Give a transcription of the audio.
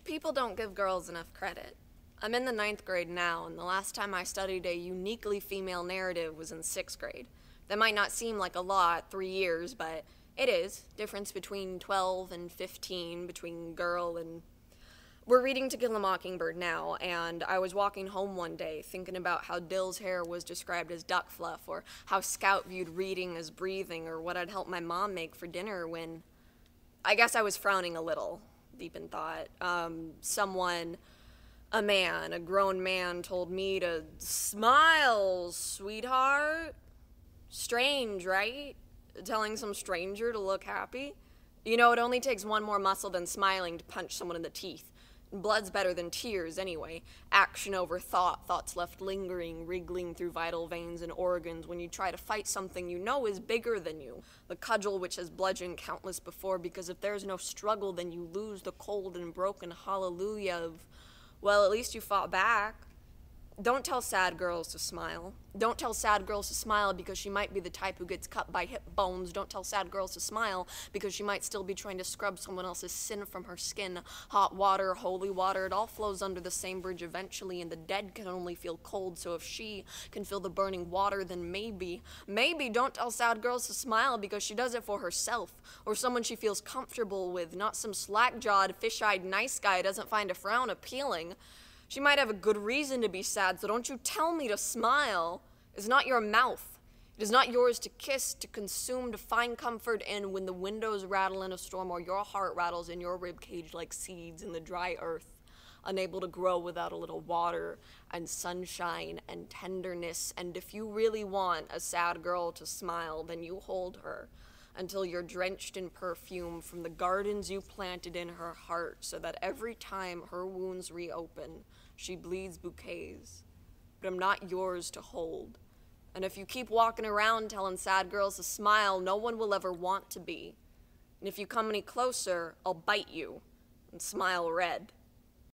People don't give girls enough credit. I'm in the 9th grade now, and the last time I studied a uniquely female narrative was in 6th grade. That might not seem like a lot, 3 years, but it is. Difference between 12 and 15, between girl and... We're reading To Kill a Mockingbird now, and I was walking home one day thinking about how Dill's hair was described as duck fluff, or how Scout viewed reading as breathing, or what I'd helped my mom make for dinner when... I guess I was frowning a little, deep in thought. A grown man, told me to smile, sweetheart. Strange, right? Telling some stranger to look happy? You know, it only takes one more muscle than smiling to punch someone in the teeth. Blood's better than tears, anyway. Action over thought, thoughts left lingering, wriggling through vital veins and organs when you try to fight something you know is bigger than you. The cudgel which has bludgeoned countless before, because if there's no struggle, then you lose the cold and broken hallelujah of, well, at least you fought back. Don't tell sad girls to smile. Don't tell sad girls to smile because she might be the type who gets cut by hip bones. Don't tell sad girls to smile because she might still be trying to scrub someone else's sin from her skin. Hot water, holy water, it all flows under the same bridge eventually, and the dead can only feel cold, so if she can feel the burning water, then maybe don't tell sad girls to smile because she does it for herself, or someone she feels comfortable with, not some slack-jawed, fish-eyed nice guy who doesn't find a frown appealing. She might have a good reason to be sad, so don't you tell me to smile. It's not your mouth. It is not yours to kiss, to consume, to find comfort in when the windows rattle in a storm or your heart rattles in your ribcage like seeds in the dry earth, unable to grow without a little water and sunshine and tenderness. And if you really want a sad girl to smile, then you hold her until you're drenched in perfume from the gardens you planted in her heart, so that every time her wounds reopen, she bleeds bouquets. But I'm not yours to hold. And if you keep walking around telling sad girls to smile, no one will ever want to be. And if you come any closer, I'll bite you and smile red.